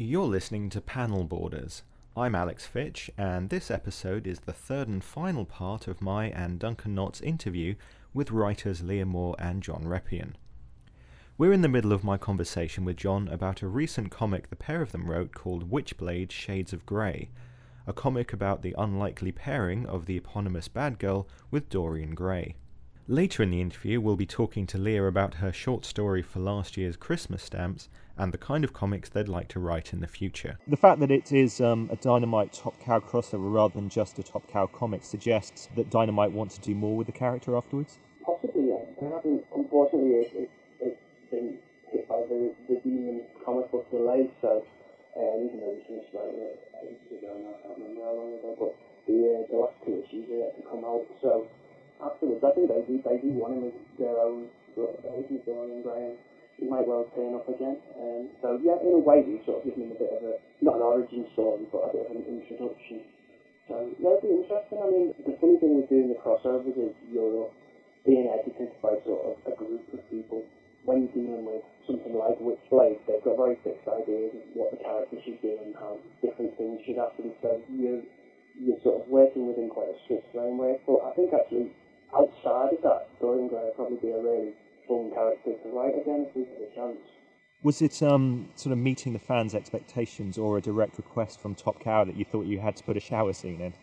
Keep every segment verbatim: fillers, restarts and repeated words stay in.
You're listening to Panel Borders. I'm Alex Fitch, and this episode is the third and final part of my and Duncan Knott's interview with writers Leah Moore and John Reppion. We're in the middle of my conversation with John about a recent comic the pair of them wrote called Witchblade Shades of Grey, a comic about the unlikely pairing of the eponymous bad girl with Dorian Gray. Later in the interview, we'll be talking to Leah about her short story for last year's Christmas stamps and the kind of comics they'd like to write in the future. The fact that it is um, a Dynamite Top Cow crossover rather than just a Top Cow comic suggests that Dynamite want to do more with the character afterwards? Possibly, yes. They haven't, unfortunately, it, it, it's been hit by the, the Demon comic book delay, so um, even though we finished writing it ages ago now, I can't remember how long ago, but the, uh, the last two issues are yet to come out, so afterwards, I think they do, they do want him as their own sort of version of Dorian Gray, and he might well turn up again. Um, so, yeah, in a way, we sort of given him a bit of a, not an origin story, but a bit of an introduction. So, yeah, it'd be interesting. I mean, the funny thing with doing the crossovers is you're being edited by sort of a group of people. When you're dealing with something like Witchblade, they've got very fixed ideas of what the character should do and how different things should happen. So, you're, you're sort of working within quite a strict framework. But I think actually, outside of that, Dorian Gray would probably be a really fun character to write again if we get a chance. Was it um, sort of meeting the fans' expectations or a direct request from Top Cow that you thought you had to put a shower scene in?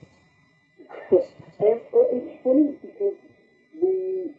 um, it's funny because we,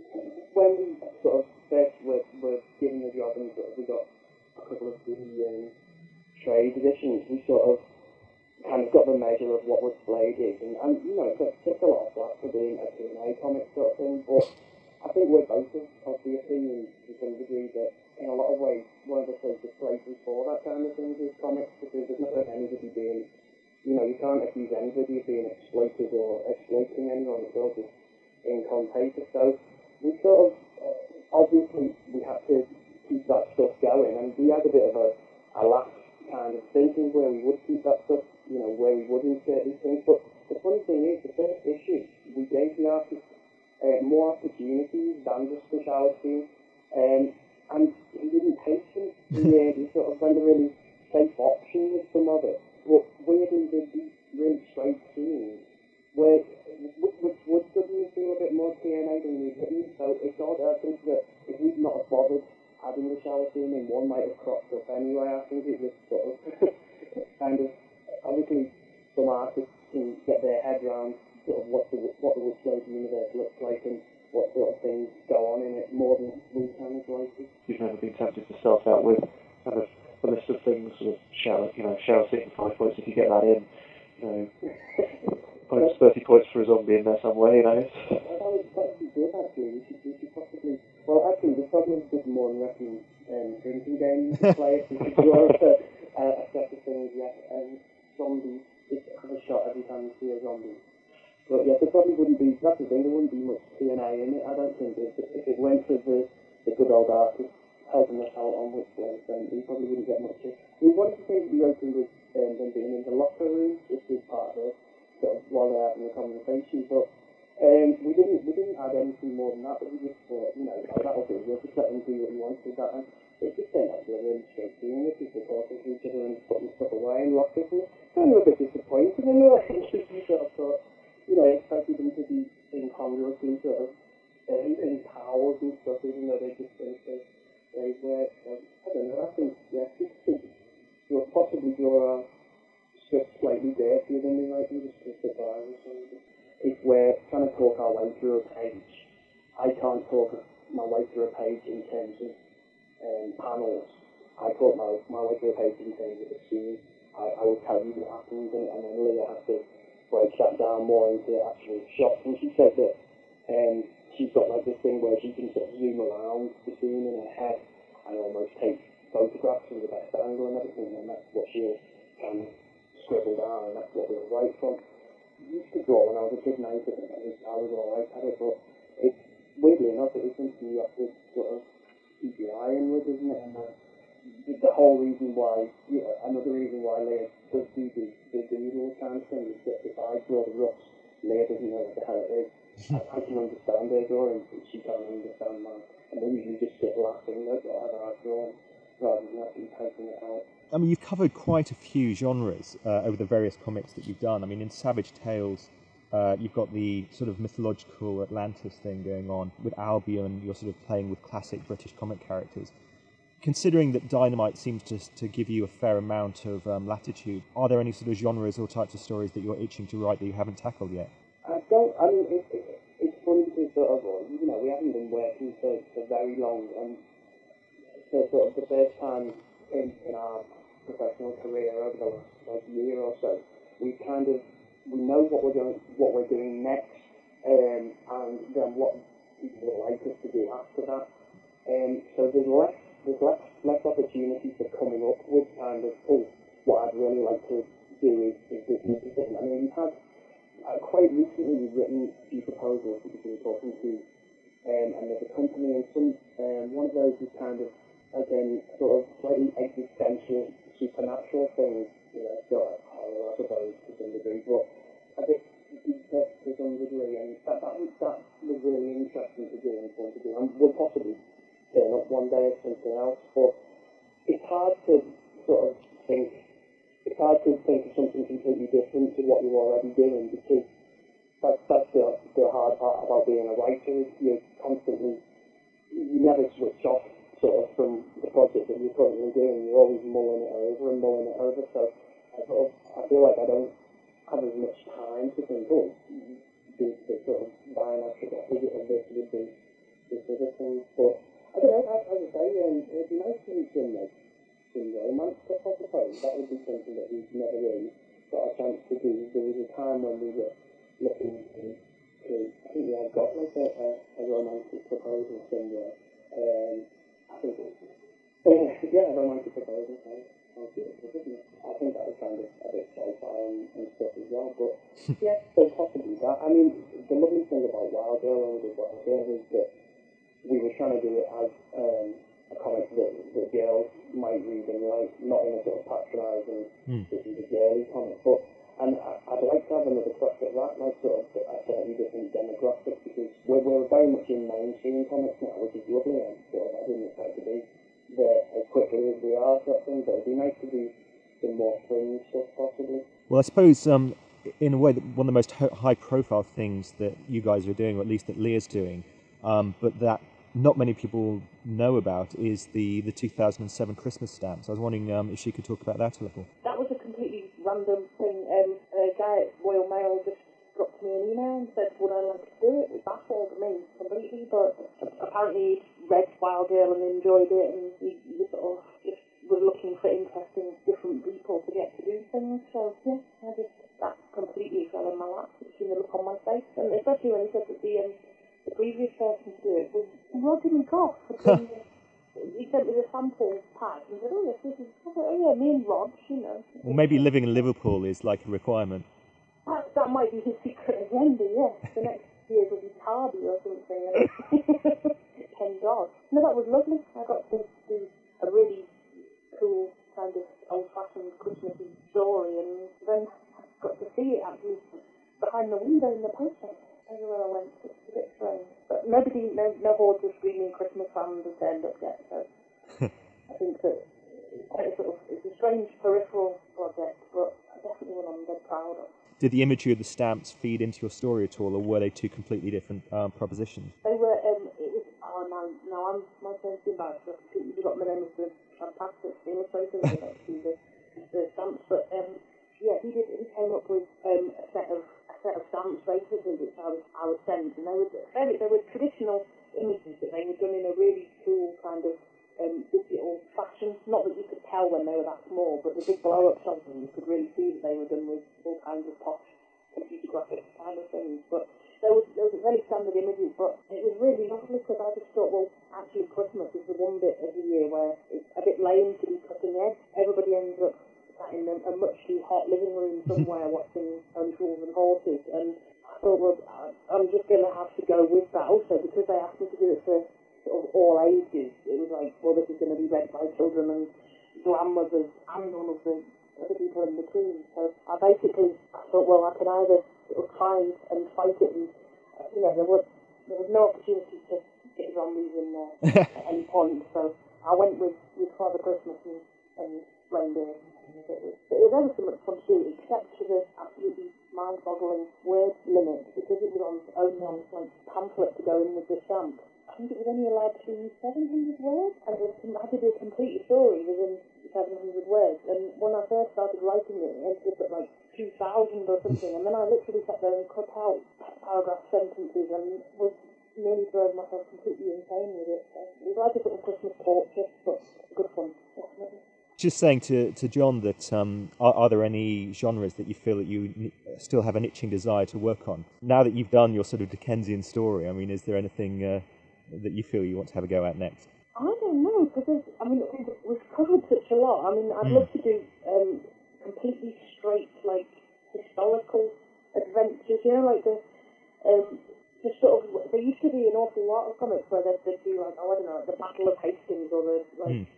when we sort of first were, were given the job and sort of we got a couple of the um, trade editions, we sort of kind of got the measure of what Witchblade is, and, and you know, it took a lot of flack for being a T N A comic sort of thing, but I think we're both of, of the opinion to some degree that in a lot of ways one of the safest places for that kind of thing is comics, because there's not like anybody being, you know, you can't accuse anybody of being exploited or exploiting anyone, it's all just ink on paper. So we sort of, uh, obviously we had to keep that stuff going, and we had a bit of a, a laugh kind of thinking where we would keep that stuff, you know, where we would insert these things. But the funny thing is, the first issue, we gave the artist uh, more opportunities than just the shower scene, um, and he didn't take them. He, uh, he sort of went a really safe option with some of it. But weirdly, there's these really straight scenes where which, which would suddenly feel a bit more T N A than we've written. So it's odd. I think that if we'd not have bothered adding the shower scene in, one might have cropped up anyway. I think it was sort of kind of, obviously some artists can get their head around sort of what the what the Witchblade universe looks like and what sort of things go on in it more than we can as writers. You've never been tempted to start out with kind of a list of things, sort of shower, you know, shower scene five points if you get that in, you know, points, thirty points for a zombie in there somewhere, you know. That would, that would be good actually. We should, we should possibly, well actually there's probably just more than wrestling um, drinking games to play if we could draw up a, a set of things, yeah. Um, zombies, just have a shot every time you see a zombie. But yeah, there probably wouldn't be, that's the thing, there wouldn't be much T N A in it. I don't think if, if it went to the, the good old artist helping us out on Witchblade, then we probably wouldn't get much. I mean, one of the things we opened with um, them being in the locker room, which is part of it, sort of while they're having a conversation, but um, we didn't we didn't add anything more than that, but we just thought, you know, oh, that'll do, we'll just let them do what you want with that. And it just turned out to be a really straight scene with people talking to each other and putting stuff away in lockers, and kind of a bit disappointed in a way, because we sort of thought, you know, I expected them to be incongruously sort of um, in powers and stuff, even though they just think that they were, um, I don't know, I think, yeah, I think you'll possibly draw a script slightly dirtier than they might be, just to survive or something. If we're trying to talk our way through a page, I can't talk my way through a page in terms of um, panels. I talk my, my way through a page in terms of the scene. I, I will tell you what happens, and, and then Leah has to break that down more into actual shots. And she said that um, she's got like this thing where she can sort of zoom around the scene in her head and almost take photographs of the best angle and everything, and that's what she'll kind of scribble down, and that's what we'll write from. I used to draw when I was a kid, and I think I was, I was alright at it, but it's, weirdly enough, it is something you have to sort of keep your eye in with, isn't it? And uh, the whole reason why, you know, another reason why Leah does do the, the doodle kind of thing is that if I draw the roughs, Leah doesn't know what the hell it is. I, I can understand her drawing, but she can't understand mine. And they usually just sit laughing at whatever I've drawn, rather than actually typing it out. I mean, you've covered quite a few genres uh, over the various comics that you've done. I mean, in Savage Tales, uh, you've got the sort of mythological Atlantis thing going on. With Albion, you're sort of playing with classic British comic characters. Considering that Dynamite seems to to give you a fair amount of um, latitude, are there any sort of genres or types of stories that you're itching to write that you haven't tackled yet? I don't, I mean, it, it, it's funny because sort of, you know, we haven't been working for, for very long, and for sort of the first time in, in our professional career over the last like, year or so, we kind of, we know what we're doing, what we're doing next, um, and then what people would like us to do after that. Um, so there's less There's less, less opportunity for coming up with kind of, oh, what I'd really like to do is, is this new thing. I mean, we've had, uh, quite recently, we've written a few proposals that we've been talking to um, another company, and some, um, one of those is kind of, again, sort of slightly existential, supernatural things, you know, sort of horror, I suppose, to some degree, but a bit deeper to some degree, and that, that, was, that was really interesting to do and fun to do, and we'll possibly turn up one day or something else, but it's hard to sort of think, it's hard to think of something completely different to what you're already doing, because that's, that's the, the hard part about being a writer, is you're constantly, you never switch off sort of from the project that you're currently doing, you're always mulling it over and mulling it over, so I sort of, I feel like I don't have as much time to think, oh, this, this sort of buying extra copies of this would be this other thing, but I don't know, as I say, um, it'd be nice to do some, like, some romance stuff, I suppose. That would be something that we've never really got a chance to do. There was a time when we were looking to, to I think we had got, like, a, a, a romantic proposal somewhere. Um, I think it was, uh, yeah, a romantic proposal, sounds, sounds beautiful, doesn't it? I think that was kind of a bit sci-fi and, and stuff as well, but, yeah, so possibly that. I mean, the lovely thing about Wild Girl and with Wild Girl is that we were trying to do it as um, a comic that, that girls might read and like, not in a sort of patronising, mm. this is a girly comic, but, and I, I'd like to have another crack at that, like sort of a slightly different demographic, because we're, we're very much in mainstream comics now, which is lovely, and sort of, I didn't expect to be there as quickly as we are, sort of thing, but it'd be nice to do some more fringe stuff, possibly. Well, I suppose, um, in a way, that one of the most high-profile things that you guys are doing, or at least that Leah's doing, Um, but that not many people know about is the, the two thousand seven Christmas stamps. I was wondering um, if she could talk about that a little. That was a completely random thing. Um, a guy at Royal Mail just dropped me an email and said, would I like to do it? It baffled me completely, but apparently he'd read Wild Girl and enjoyed it, and he, he sort of just was looking for interesting, different people to get to do things. So, yeah, I just, that completely fell in my lap. You've seen the look on my face. And especially when he said that the... Um, The previous person to do it was Roger McGough. He sent me the sample pack and said, oh, yes, this is, oh, yeah, me and Rog, you know. Well, maybe living in Liverpool is like a requirement. That, that might be his secret agenda, yes. The next year will be Tardy or something. Ken Dodd. No, that was lovely. I got to do a really cool kind of old-fashioned Christmassy story, and then I got to see it actually behind the window in the post office. Everywhere I went, it's a bit strange. But nobody, no, no hordes of screaming Christmas fans have turned up yet, so I think that it's quite a sort of, it's a strange peripheral project, but definitely one I'm very proud of. Did the imagery of the stamps feed into your story at all, or were they two completely different um, propositions? They were, um, it was, oh no, no, I'm, my turn to embarrassed, I completely forgot the name of the fantastic illustrator that actually the, the stamps, but um, yeah, he did, he came up with um, a set of set of stamps basically which I would, I would send, and they were very, they were traditional images that they were done in a really cool kind of um, digital fashion. Not that you could tell when they were that small, but the big blow-up shots, you could really see that they were done with all kinds of posh computer graphic kind of things. But there was there was very standard images, but it was really lovely because I just thought, well, actually Christmas is the one bit of the year where it's a bit lame to be cutting edge. Everybody ends up in a, a much too hot living room somewhere watching Only Fools and Horses, and I thought, well, I'm just going to have to go with that also, because they asked me to do it for sort of all ages. It was like, well, this is going to be read by children and grandmothers and all of the other people in between. So I basically I thought, well, I can either sort of try and fight it, and uh, you know, there was there was no opportunity to get zombies in there at any point. So I went with, with Father Christmas and, and reindeer. It was, it was ever so much fun to do, except for the absolutely mind-boggling word limit, because it was on, only on like pamphlet to go in with the stamp. I think it was only allowed to be seven hundred words, and it was, had to be a complete story within seven hundred words. And when I first started writing it, it ended up at like two thousand or something, and then I literally sat there and cut out paragraph sentences and was nearly drove myself completely insane with it. So it was like a sort of Christmas torture, but good fun, definitely. Just saying to, to John that um, are, are there any genres that you feel that you n- still have an itching desire to work on? Now that you've done your sort of Dickensian story, I mean, is there anything uh, that you feel you want to have a go at next? I don't know, because I mean, we've, we've covered such a lot. I mean, I'd Mm. love to do um, completely straight, like, historical adventures, you know, like the, um, just sort of, there used to be an awful lot of comics where they'd, they'd do, like, oh, I don't know, like the Battle of Hastings, or the, like, Mm.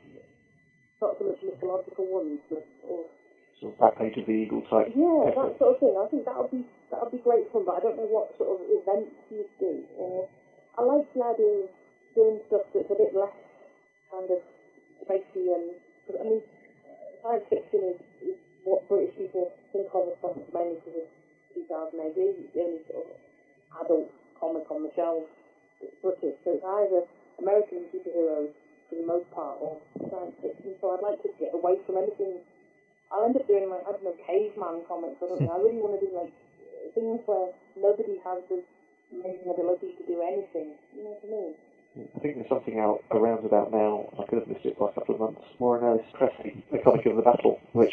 not so much mythological ones, but, or, Sort of back page of the Eagle type. yeah, effort. that sort of thing. I think that would be, that would be great fun, but I don't know what sort of events you'd do. Or, I like the idea of doing stuff that's a bit less kind of spacey and, I mean, science fiction is, is what British people think of as something mainly because of two thousand A D. It's the only sort of adult comic on the shelves that's British. So it's either American superheroes for the most part or science fiction. So I'd like to get away from anything. I'll end up doing like, I don't know, caveman comics or something. I really want to do like things where nobody has the amazing ability to do anything. You know what I mean? I think there's something out around about now, I could have missed it by a couple of months, Warren Ellis Cressy, The Comic of the Battle, which,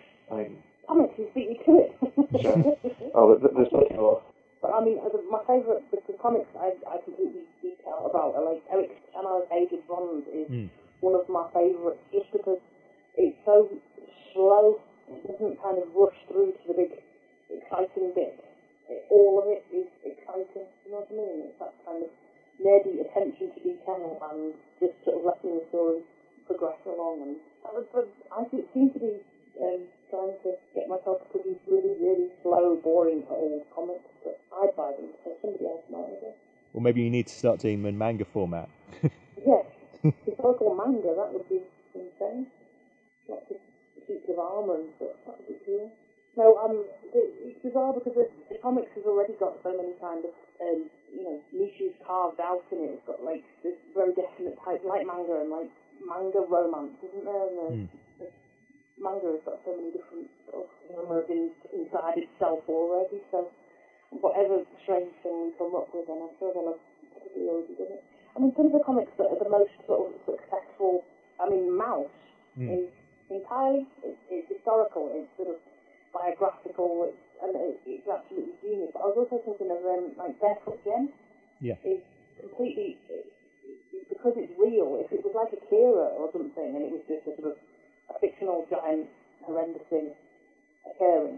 I mean... Comics, you beat me to it. so, oh, there- there's nothing more. But I mean, uh, my favourite, the, the comics I, I completely geek out about are like Eric Stannard's Age of Bronze is Mm. one of my favourites, just because it's so slow, it doesn't kind of rush through to the big exciting bit. It, all of it is exciting, you know what I mean? It's that kind of nerdy attention to detail and just sort of letting the story progress along. And but, but I do- seem to be um, trying to get myself to produce really, really slow, boring old comics, but I'd buy them, so somebody else might, I guess. Or maybe you need to start doing them in manga format. Yes, historical manga, that would be insane. Lots of suits of armour and stuff, that would be cool. No, um, it, it's bizarre because the, the comics has already got so many kind of, um, you know, niches carved out in it. It's got like this very definite type, like manga and like manga romance, isn't there? And the, Mm. the manga has got so many different sort of genres in, inside itself already. So whatever strange thing we come up with, and I'm sure they'll have probably already done it. I mean, some of the comics that are the most sort of successful, I mean, Mouse Mm. is entirely, it's, it's historical, it's sort of biographical, it's, and it, it's absolutely genius. But I was also thinking of, um, like, Barefoot Gen Yeah. is completely, it, it, because it's real, if it was like Akira or something, and it was just a sort of a fictional giant horrendous thing occurring,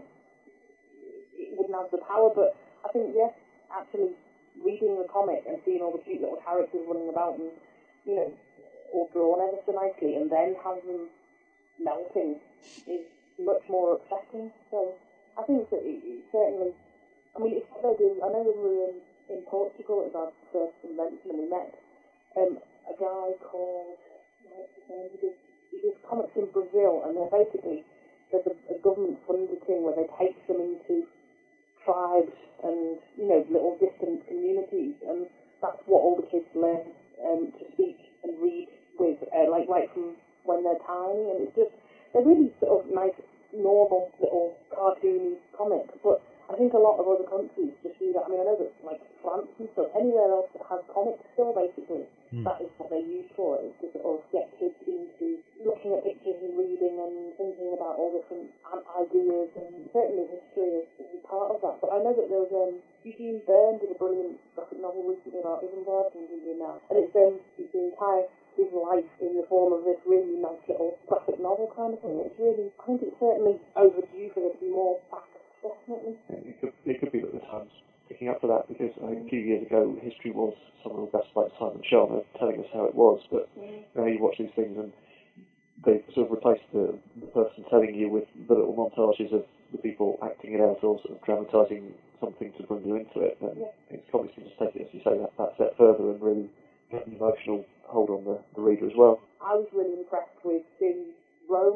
it wouldn't have the power. But I think, yes, actually reading the comic and seeing all the cute little characters running about and, you know, all drawn ever so nicely, and then have them melting is much more upsetting. So I think that it, it certainly, I mean, it's what they do. I know when we were in, in Portugal at our first convention and we met um, a guy called, what's his name? He does, he does comics in Brazil, and they're basically, there's a, a government funded thing where they take them into tribes and, you know, little distant communities, and that's what all the kids learn um, to speak and read with, uh, like right from when they're tiny, and it's just, they're really sort of nice, normal little cartoony comics, but I think a lot of other countries just do that. I mean, I know that like France and stuff, anywhere else that has comics still, basically, Mm. that is what they're used for, is to sort of get kids into looking at pictures and reading and thinking about all different um, ideas, and certainly history is, is part of that. But I know that there was um, Eugene Byrne did a brilliant graphic novel recently about Isambard and Indian now, and it's um, it's the entire his life in the form of this really nice little graphic novel kind of thing. It's really, I think it's certainly overdue for there to be more facts, definitely. It could, it could be that the Times picking up for that, because I think a few years ago history was someone august like Simon Sharma telling us how it was, but Mm. now you watch these things and they sort of replaced the, the person telling you with the little montages of the people acting it out or sort of dramatising something to bring you into it. And Yeah. it's comics can just take it, as you say, that, that step further and really get an emotional hold on the, the reader as well. I was really impressed with seeing Rome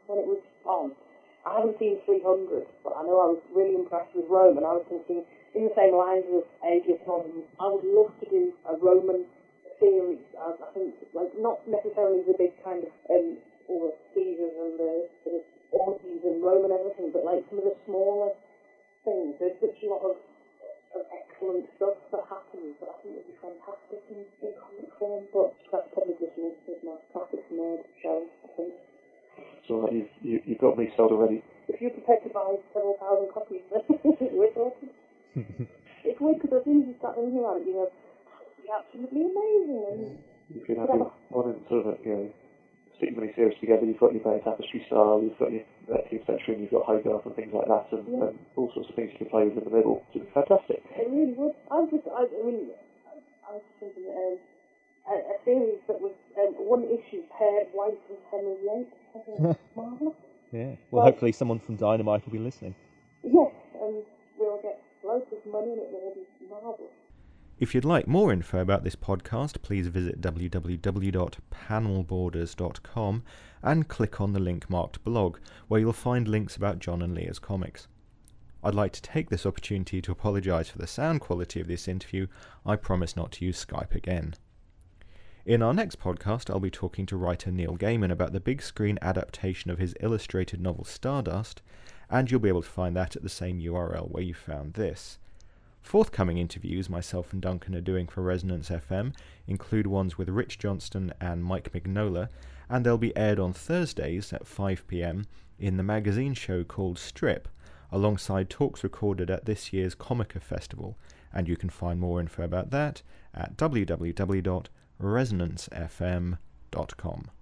when it was on. I haven't seen three hundred, but I know I was really impressed with Rome, and I was thinking, in the same lines as Age of Ultron, I would love to do a Roman series. I, I think, like, not necessarily the big kind of, um, all the Caesars and the sort of orgies and Rome and everything, but like some of the smaller things. There's such a lot of, of excellent stuff that happens that I think would be fantastic in, in comic form, but that's probably just me with my classic nerd show, I think. So uh, you've, you, you've got me sold already. If you're prepared to buy several thousand copies, then we're talking. It's weird because as soon as you start thinking about it, you know, it's absolutely amazing. And you could have your one in sort of a, you know, stick many series together. You've got your Bay Tapestry style, you've got your eighteenth century, and you've got Hogarth and things like that, and, yeah. and all sorts of things you can play with in the middle. It's fantastic. It really would. I was just, I, I mean, I was just thinking um, a, a series that was um, one issue paired White and Henry the Eighth. I think marvellous. Yeah. Well, well, hopefully someone from Dynamite will be listening. Yes, and we'll get loads of money and it will be marvellous. If you'd like more info about this podcast, please visit w w w dot panel borders dot com and click on the link marked blog, where you'll find links about John and Leah's comics. I'd like to take this opportunity to apologise for the sound quality of this interview. I promise not to use Skype again. In our next podcast, I'll be talking to writer Neil Gaiman about the big screen adaptation of his illustrated novel Stardust, and you'll be able to find that at the same U R L where you found this. Forthcoming interviews myself and Duncan are doing for Resonance F M include ones with Rich Johnston and Mike Mignola, and they'll be aired on Thursdays at five p m in the magazine show called Strip, alongside talks recorded at this year's Comica Festival, and you can find more info about that at w w w dot resonance f m dot com.